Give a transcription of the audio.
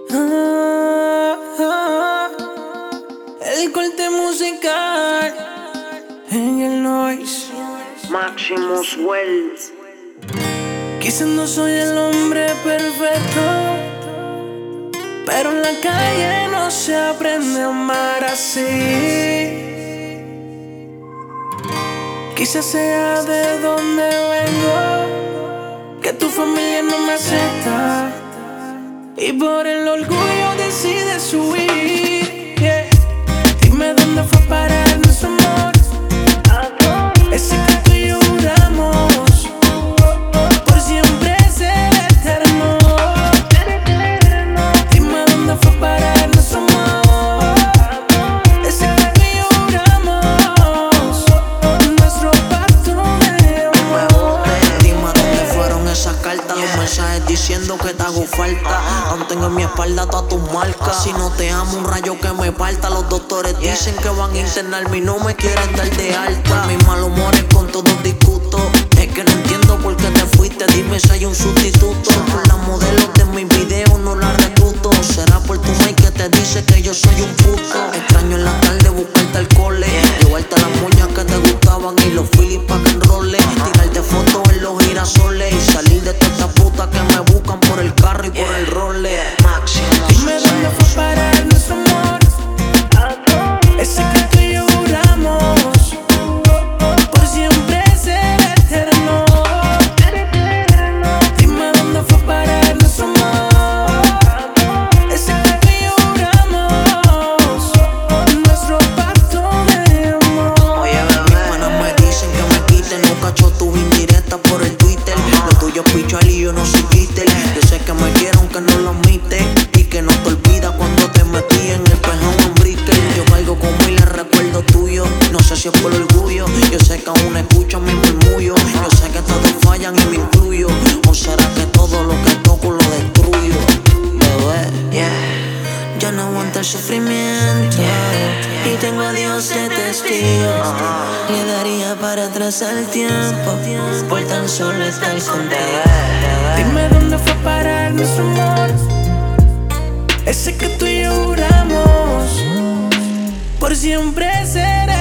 Ah, ah, el corte musical en el noise. Maximus Wells. Quizás no soy el hombre perfecto, pero en la calle no se aprende a amar así. Quizás sea de donde vengo, que tu familia no me acepta y por el orgullo decides huir. Yeah. Dime dónde fue a parar nuestro amor, ese que tú y yo juramos por siempre ser eterno. Dime dónde fue a parar nuestro amor, ese que tú y yo juramos, nuestro pacto de amor. Dime dónde fueron esas cartas, los mensajes diciendo que te hago falta. Aún tengo en mi espalda todas tus marcas. Si no te amo, un rayo que me parta. Los doctores dicen que van a internarme y no me quieren dar de alta. Mis malos humores con todos discuto. Es que no entiendo por qué te fuiste. Dime si hay un sustituto. Por las modelos de mis videos no la recluto. Será por tu maíz que te dice que yo soy un puto. Extraño en la tarde buscarte al cole, llevarte las moñas que te gustaban y los Phillies pa' que enrole. Tirarte fotos en los girasoles y salir de todas estas putas que me buscan por el carro y por el role. Dime dónde fue a parar nuestro amor, ese que tú y yo juramos por siempre ser eterno. Dime dónde fue a parar nuestro amor, ese que tú y yo juramos, nuestro pacto de amor. Oye, bebé, mis panas me dicen que me quiten. No cacho tus indirectas por el Twitter. Lo tuyo es pichual y yo no soy Twitter. Yo sé que me quiero aunque no lo admite, y que no te olvidas cuando te metí en el pejón en brique. Yo caigo como y le recuerdo tuyo. No sé si es por orgullo, yo sé que aún escucho mi murmullo. Yo sé que todos fallan y me incluyo. O será que todo lo que toco lo destruyo. Bebé, yo no aguanto el sufrimiento y tengo a Dios de testigo. Le daría para atrás el tiempo por tan solo estar contigo. Dime dónde fue a parar nuestro amor, ese que tú y yo juramos por siempre ser